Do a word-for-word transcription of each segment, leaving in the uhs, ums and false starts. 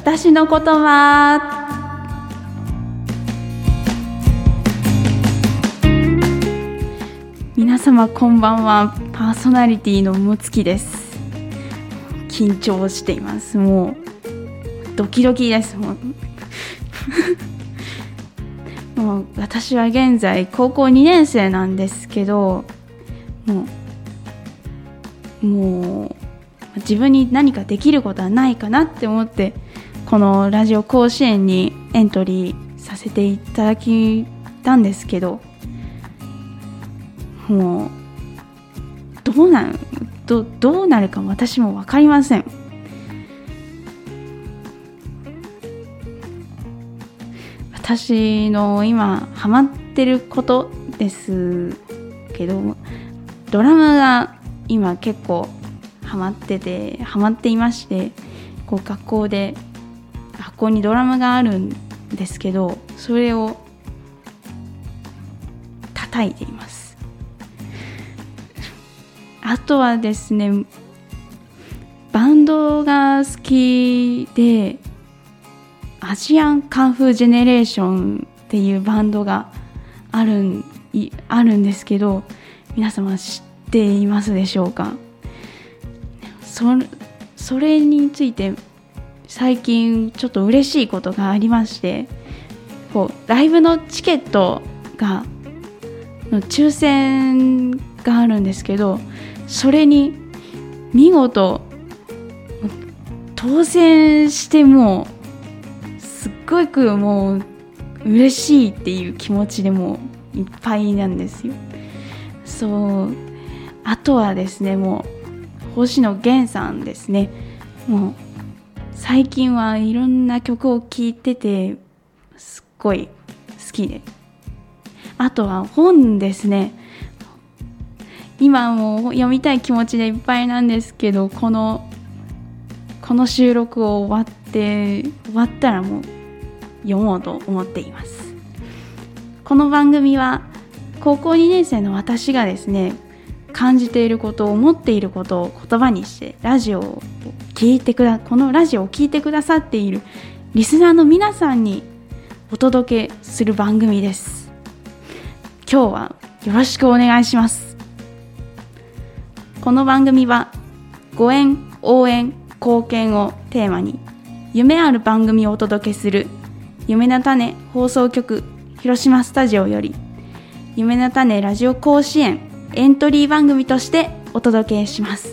私の言葉。皆様こんばんは。パーソナリティのむつきです。緊張しています。もうドキドキです。もうもう私は現在高校にねん生なんですけど、もうもう自分に何かできることはないかなって思って、このラジオ甲子園にエントリーさせていただきたんですけど、もうどうなる ど, どうなるか私も分かりません。私の今ハマってることですけど、ドラムが今結構ハマっててハマっていまして、こう学校で学校にドラムがあるんですけど、それを叩いています。あとはですね、バンドが好きで、アジアンカンフージェネレーションっていうバンドがあるん、あるんですけど、皆様知っていますでしょうか。そ、それについて最近ちょっと嬉しいことがありまして、こうライブのチケットがの抽選があるんですけど、それに見事当選して、もうすっごくもう嬉しいっていう気持ちでもういっぱいなんですよ。そう、あとはですね、もう星野源さんですね。もう最近はいろんな曲を聴いててすっごい好きで、あとは本ですね。今も読みたい気持ちでいっぱいなんですけど、このこの収録を終わって終わったらもう読もうと思っています。この番組は高校にねん生の私がですね、感じていること、思っていることを言葉にしてラジオを聞いてくだこのラジオを聞いてくださっているリスナーの皆さんにお届けする番組です。今日はよろしくお願いします。この番組はご縁、応援、貢献をテーマに夢ある番組をお届けする夢の種放送局広島スタジオより、夢の種ラジオ甲子園エントリー番組としてお届けします。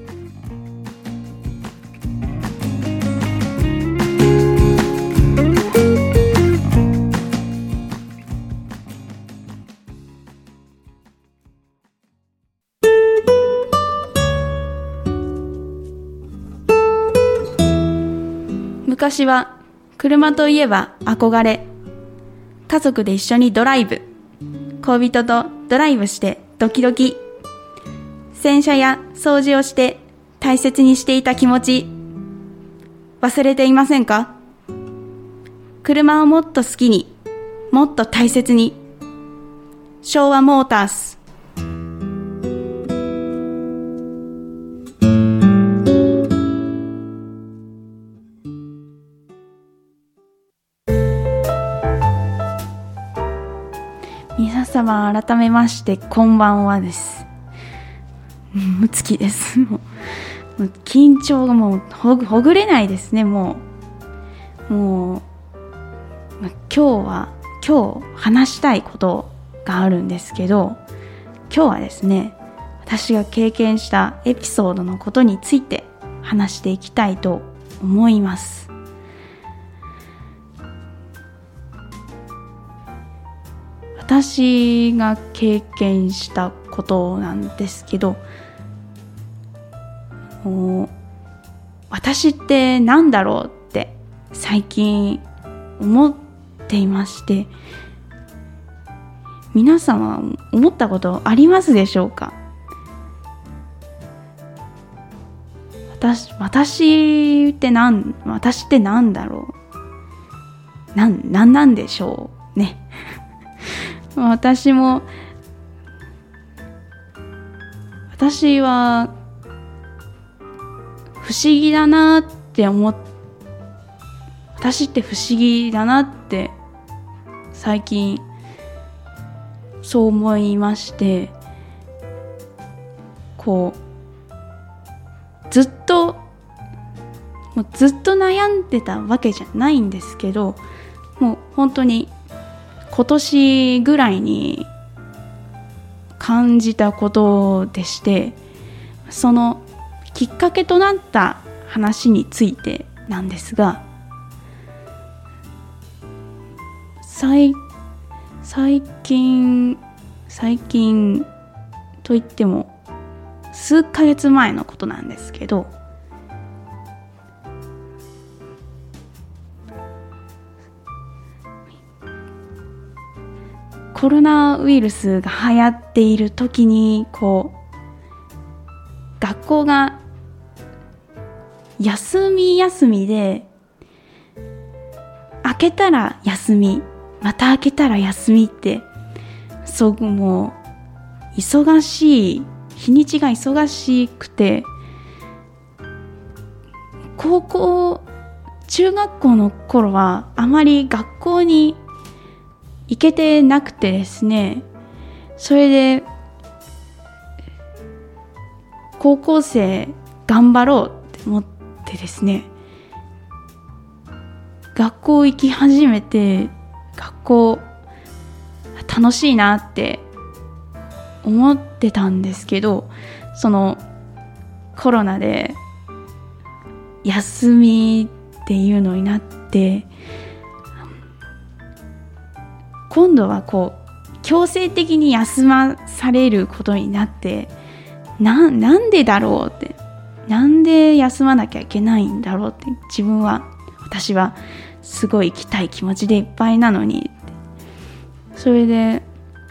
昔は車といえば憧れ、家族で一緒にドライブ、恋人とドライブしてドキドキ、洗車や掃除をして大切にしていた気持ち、忘れていませんか？車をもっと好きに、もっと大切に。昭和モータース。皆様改めましてこんばんはです。むつきです。もう緊張がもう ほ, ほぐれないですね。もうもう今日は今日話したいことがあるんですけど、今日はですね、私が経験したエピソードのことについて話していきたいと思います。私が経験したことなんですけど、私ってなんだろうって最近思っていまして、皆様思ったことありますでしょうか？私、私ってなん私ってなんだろう、なん、なんなんでしょうね。私も私は不思議だなって思っ私って不思議だなって最近そう思いまして、こうずっともうずっと悩んでたわけじゃないんですけど、もう本当に今年ぐらいに感じたことでして、そのきっかけとなった話についてなんですが、最最近最近といっても数ヶ月前のことなんですけど、コロナウイルスが流行っている時に、こう学校が休み休みで、開けたら休み、また開けたら休みって、そうもう忙しい、日にちが忙しくて、高校中学校の頃はあまり学校に行けてなくてですね、それで高校生頑張ろうって思ってですね、学校行き始めて、学校楽しいなって思ってたんですけど、そのコロナで休みっていうのになって、今度はこう強制的に休まされることになって、な、なんでだろうって、なんで休まなきゃいけないんだろうって、自分は私はすごい行きたい気持ちでいっぱいなのに、それで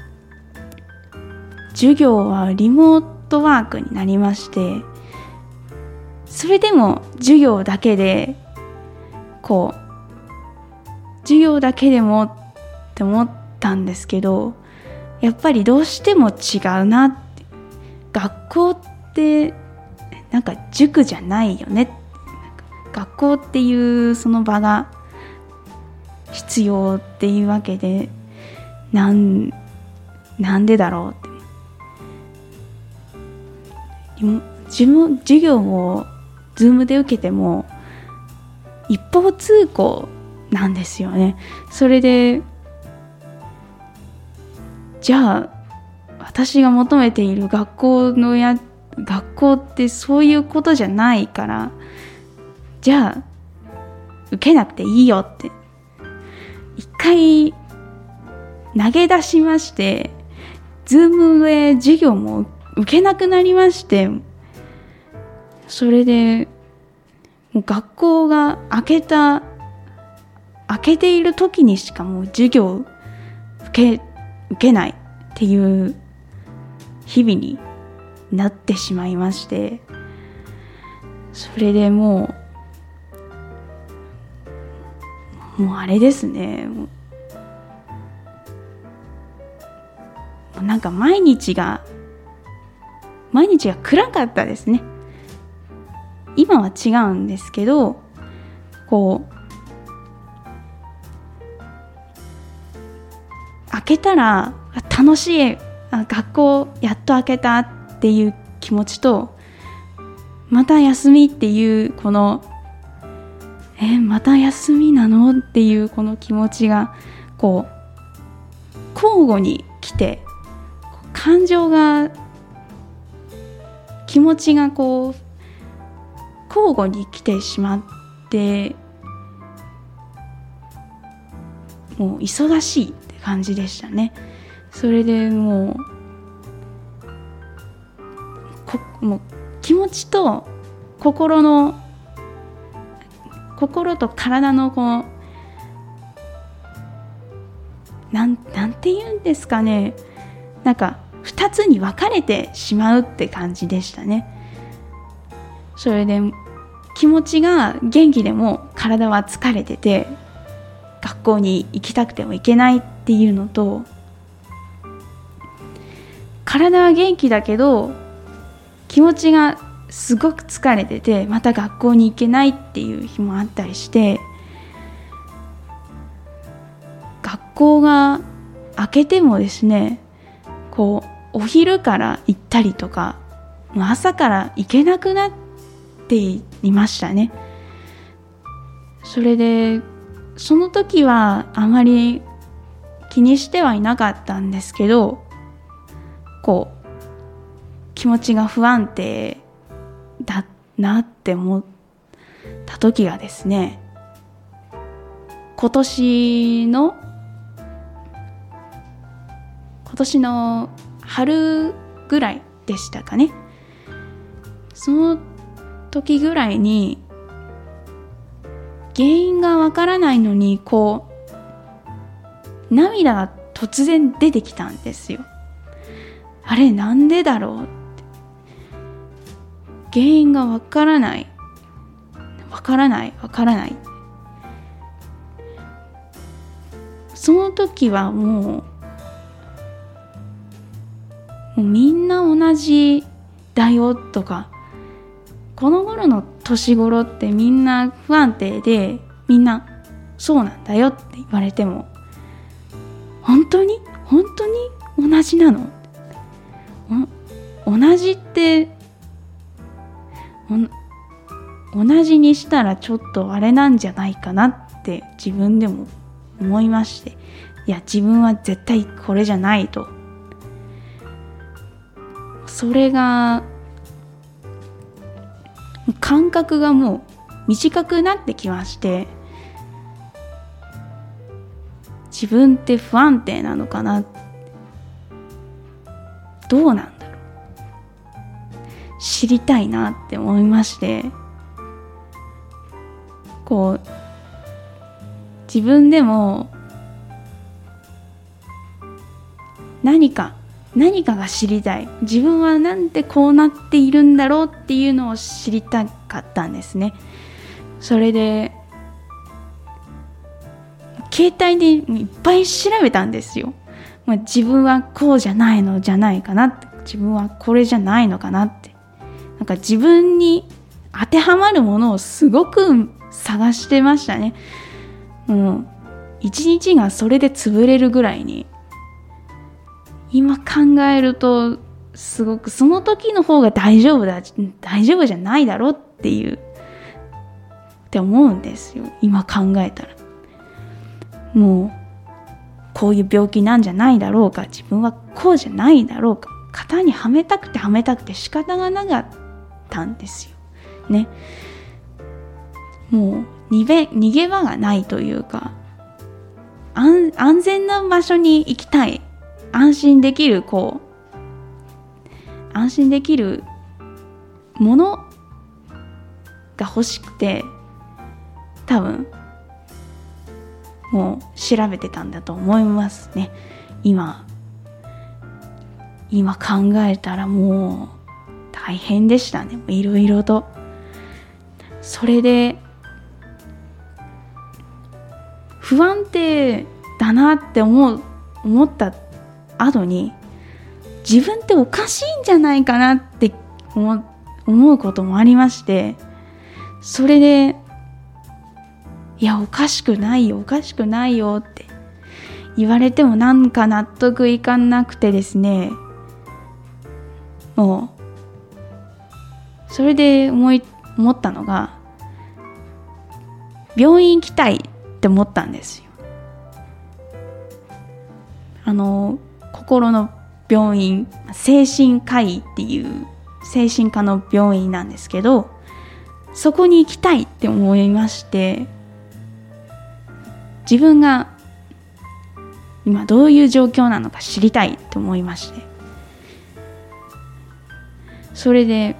授業はリモートワークになりまして、それでも授業だけでこう授業だけでもって思ったんですけど、やっぱりどうしても違うなって、学校ってなんか塾じゃないよね、学校っていうその場が必要っていうわけで、なん、なんでだろうって、自分授業をズームで受けても一方通行なんですよね。それでじゃあ私が求めている学校のや学校ってそういうことじゃないから、じゃあ受けなくていいよって一回投げ出しまして、ズームで授業も受けなくなりまして、それでもう学校が開けた開けている時にしかもう授業受け受けないっていう日々になってしまいまして、それでもうもうあれですね、もうなんか毎日が毎日が暗かったですね。今は違うんですけど、こう開けたら楽しい、学校やっと開けたっていう気持ちと、また休みっていうこのえまた休みなのっていうこの気持ちがこう交互に来て、感情が気持ちがこう交互に来てしまって、もう忙しいって感じでしたね。それでもうこもう気持ちと心の心と体のこうなんなんて言うんですかね、なんか二つに分かれてしまうって感じでしたね。それで気持ちが元気でも体は疲れてて、学校に行きたくても行けないっていうのと、体は元気だけど気持ちがすごく疲れててまた学校に行けないっていう日もあったりして、 校が明けてもですね、こうお昼から行ったりとか、朝から行けなくなっていましたね。それでその時はあまり気にしてはいなかったんですけど、こう気持ちが不安定だなって思った時がですね、今年の今年の春ぐらいでしたかね。その時ぐらいに原因がわからないのに、こう涙が突然出てきたんですよ。あれなんでだろうって、原因がわからないわからないわからない。その時はもう、もうみんな同じだよとか、この頃の年頃ってみんな不安定で、みんなそうなんだよって言われても、本当に本当に同じなの？同じって同じにしたらちょっとあれなんじゃないかなって自分でも思いまして、いや自分は絶対これじゃないと。それが感覚がもう短くなってきまして、自分って不安定なのかな、どうなんだろう、知りたいなって思いまして、こう自分でも何か何かが知りたい、自分はなんでこうなっているんだろうっていうのを知りたかったんですね。それで携帯でいっぱい調べたんですよ。まあ、自分はこうじゃないのじゃないかなって、自分はこれじゃないのかなって、なんか自分に当てはまるものをすごく探してましたね。もう一日がそれで潰れるぐらいに、今考えるとすごくその時の方が大丈夫だ大丈夫じゃないだろうっていうって思うんですよ。今考えたらもうこういう病気なんじゃないだろうか、自分はこうじゃないだろうか、型にはめたくてはめたくて仕方がなかったんですよね。もう逃げ、逃げ場がないというか、安、安全な場所に行きたい、安心できるこう安心できるものが欲しくて、多分もう調べてたんだと思いますね。今今考えたらもう大変でしたね、いろいろと。それで不安定だなって思う思った後に、自分っておかしいんじゃないかなって思思うこともありまして、それでいやおかしくないよおかしくないよって言われてもなんか納得いかなくてですね、もうそれで思い思ったのが、病院行きたいって思ったんですよ。あの心の病院、精神科医っていう精神科の病院なんですけど、そこに行きたいって思いまして、自分が今どういう状況なのか知りたいと思いまして、それで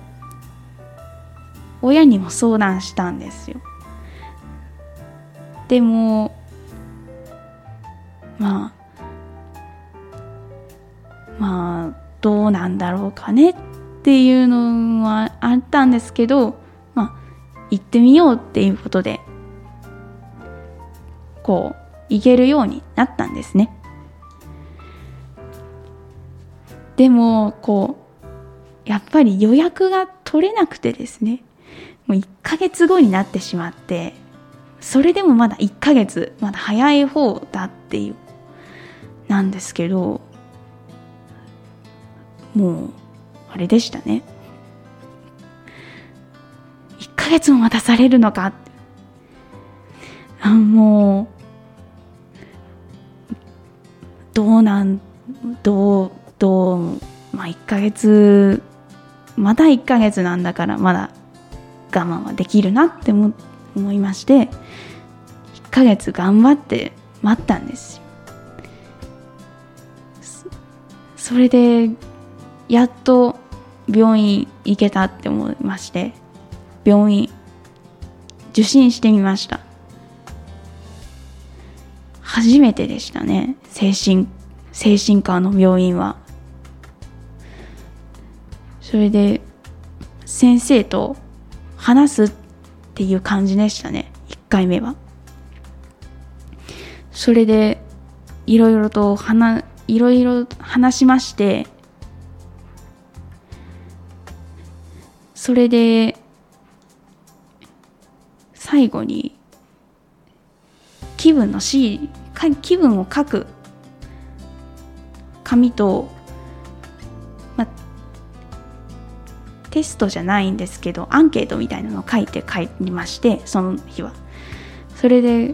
親にも相談したんですよ。でもまあまあどうなんだろうかねっていうのはあったんですけど、まあ行ってみようっていうことでこう行けるようになったんですね。でもこうやっぱり予約が取れなくてですね、もういっかげつごになってしまって、それでもまだいっかげつまだ早い方だっていうなんですけど、もうあれでしたね。いっかげつも待たされるのか。あもうどうなんどうどうまあいっかげつまだいっかげつなんだからまだ我慢はできるなって思いまして、いっかげつ頑張って待ったんですよ。それでやっと病院行けたって思いまして、病院受診してみました。初めてでしたね、精神精神科の病院は。それで先生と話すっていう感じでしたね、いっかいめは。それでいろいろと話いろいろ話しまして、それで最後に気分のし気分を書く紙と、ま、テストじゃないんですけどアンケートみたいなのを書いて帰りまして、その日はそれで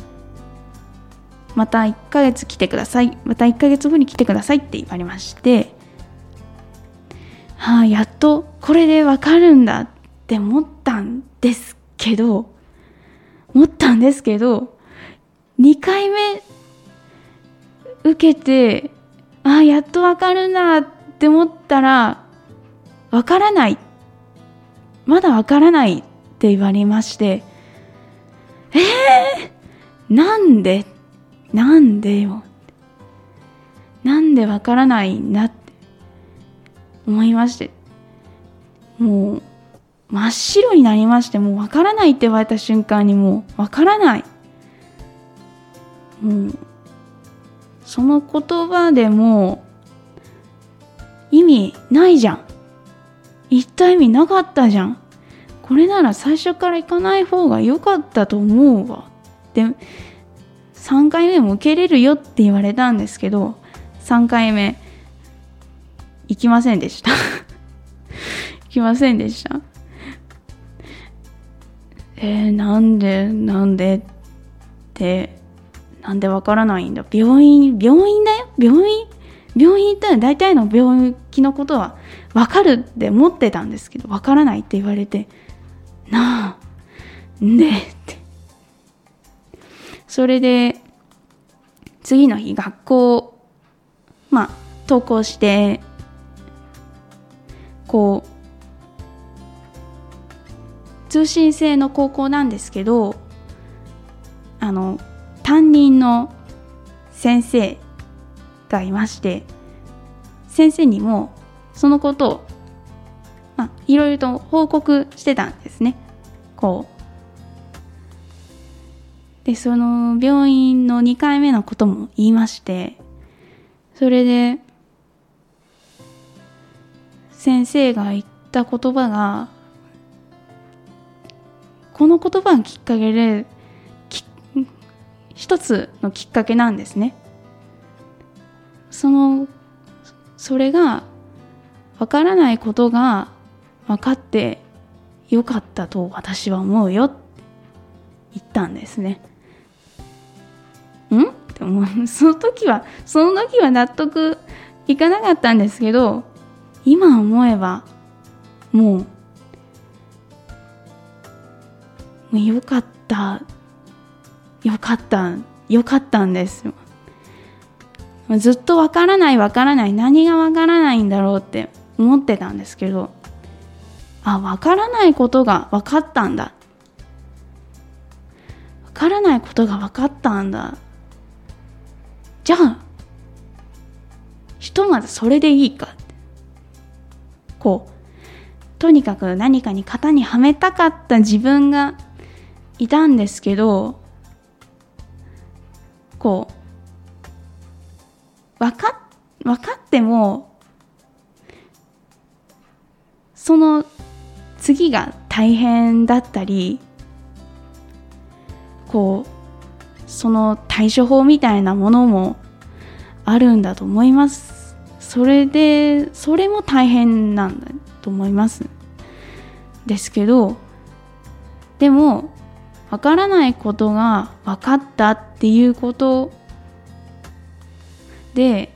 またいっかげつ来てください、またいっかげつごに来てくださいって言われまして、はあ、やっとこれでわかるんだって思ったんですけど思ったんですけどにかいめ受けて、ああやっとわかるんだって思ったら、わからない、まだわからないって言われまして、えー、なんでなんでよなんでわからないんだって思いまして、もう真っ白になりまして、もうわからないって言われた瞬間にもうわからない、もうその言葉でも意味ないじゃん、言った意味なかったじゃん、これなら最初から行かない方が良かったと思うわってさんかいめも受けれるよって言われたんですけど、さんかいめ行きませんでした行きませんでした。えー、なんでなんでってなんでわからないんだ、病院病院だよ、病院病院行ったら大体の病気のことはわかるって思ってたんですけど、わからないって言われて、なあんでって、それで次の日学校まあ登校して、こう通信制の高校なんですけど、あの担任の先生がいまして、先生にもそのことを、まあ、いろいろと報告してたんですね。こうでその病院のにかいめのことも言いまして、それで先生が言った言葉が、この言葉がきっかけで一つのきっかけなんですね。そのそれがわからないことが分かってよかったと私は思うよって言ったんですね。んって思う。その時はその時は納得いかなかったんですけど、今思えばもうもうよかったよかったよかったんですよ。ずっとわからないわからない何がわからないんだろうって思ってたんですけど、あ、わからないことがわかったんだ、わからないことがわかったんだ、じゃあひとまずそれでいいかって、こうとにかく何かに型にはめたかった自分がいたんですけど、こう分かっ、分かってもその次が大変だったり、こうその対処法みたいなものもあるんだと思います。それでそれも大変なんだと思いますですけど、でもわからないことが分かったっていうことで、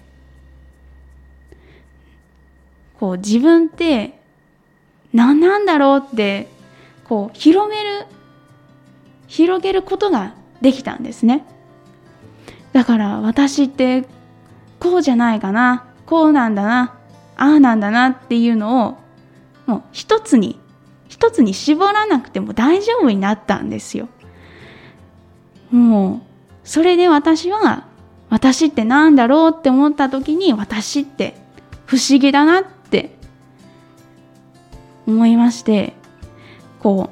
こう自分って何なんだろうってこう広める広げることができたんですね。だから私ってこうじゃないかな、こうなんだな、ああなんだなっていうのをもう一つに一つに絞らなくても大丈夫になったんですよ。もうそれで私は私ってなんだろうって思った時に、私って不思議だなって思いまして、こ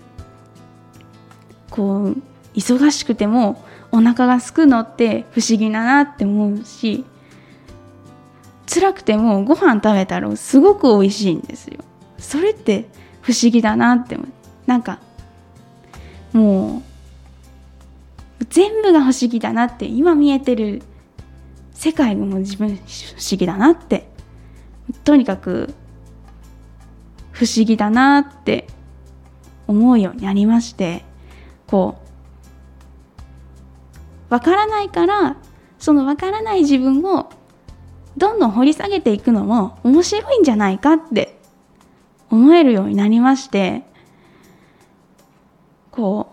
うこう忙しくてもお腹が空くのって不思議だなって思うし、辛くてもご飯食べたらすごく美味しいんですよ。それって不思議だなって思う。なんかもう全部が不思議だなって、今見えてる世界も自分不思議だなって、とにかく不思議だなって思うようになりまして、こうわからないから、そのわからない自分をどんどん掘り下げていくのも面白いんじゃないかって思えるようになりまして、こ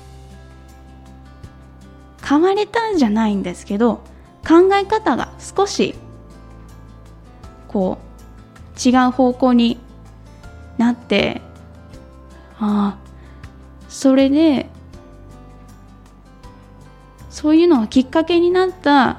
う変われたんじゃないんですけど、考え方が少しこう違う方向になって、ああそれでそういうのがきっかけになった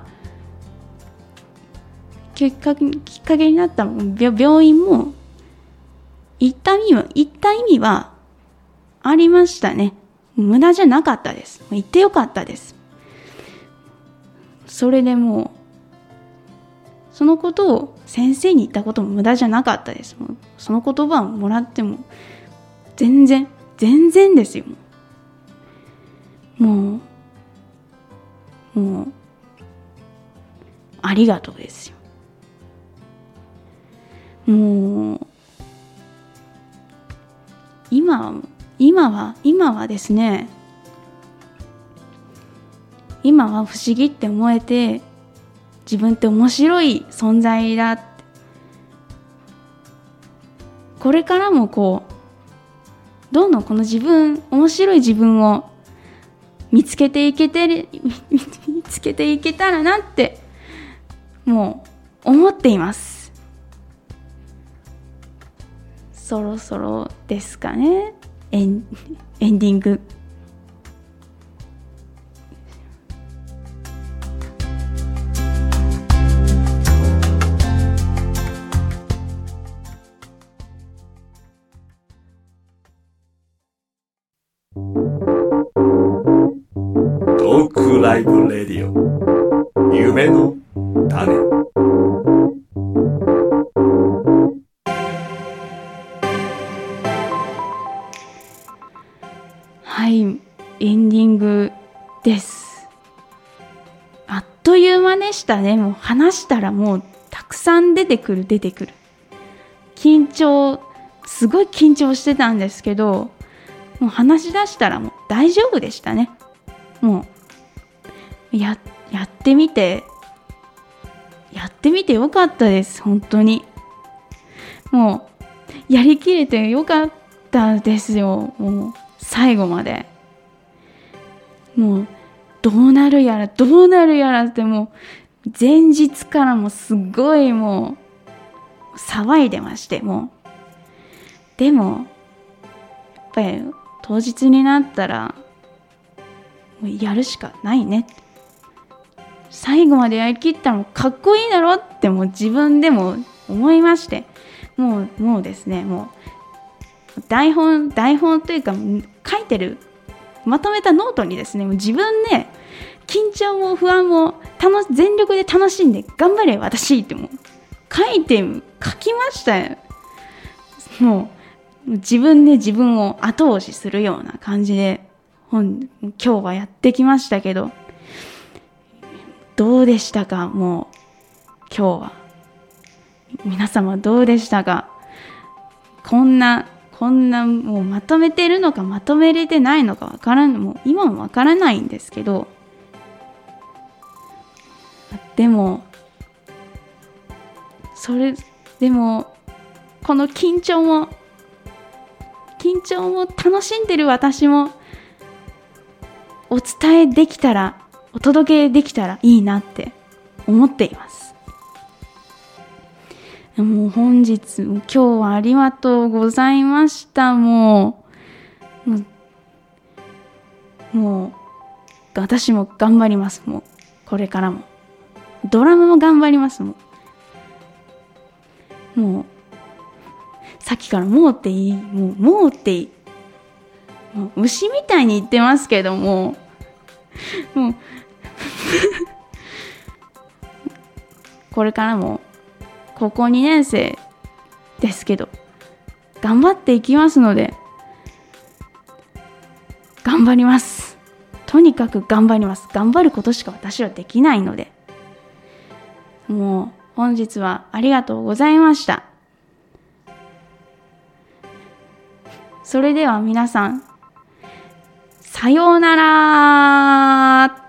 きっかけきっかけになった病院も行った意味は行った意味はありましたね。無駄じゃなかったです。行ってよかったです。それでもうそのことを先生に言ったことも無駄じゃなかったです。もうその言葉をもらっても全然全然ですよ。もうもうありがとうですよ。もう今今は今はですね、今は不思議って思えて、自分って面白い存在だって、これからもこうどんどんこの自分面白い自分を見つけていけて見つけていけたらなってもう思っています。そろそろですかね、エン、エンディング。 トークライブレディオ、夢の種。 はい、エンディングです。あっという間でしたね。もう話したらもうたくさん出てくる出てくる。緊張、すごい緊張してたんですけど、もう話し出したらもう大丈夫でしたね。もうや、やってみて、やってみてよかったです。本当に。もうやりきれてよかったですよ。もう最後まで。もうどうなるやらどうなるやらって、もう前日からもすごいもう騒いでまして、もうでもやっぱり当日になったらもうやるしかないね、最後までやりきったのかっこいいだろってもう自分でも思いまして、もうもうですね、もう台本台本というか書いてるまとめたノートにですね、もう自分で緊張も不安も楽全力で楽しんで頑張れ私ってもう書いて書きましたよ。もう自分で自分を後押しするような感じで本今日はやってきましたけど、どうでしたか？もう今日は。皆様どうでしたか？こんな、こんなもうまとめてるのかまとめれてないのかわからん、もう今もわからないんですけど、でも、それ、でも、この緊張も、緊張も楽しんでる私も、お伝えできたら、お届けできたらいいなって思っています。もう本日、今日はありがとうございました。もう、もう、もう私も頑張ります。もう、これからも。ドラマも頑張ります。もう、もうさっきからもうっていい、もう、もうっていい。もう牛みたいに言ってますけども、もう、これからも高校にねん生ですけど、頑張っていきますので、頑張ります。とにかく頑張ります。頑張ることしか私はできないので、もう本日はありがとうございました。それでは皆さん、さようなら。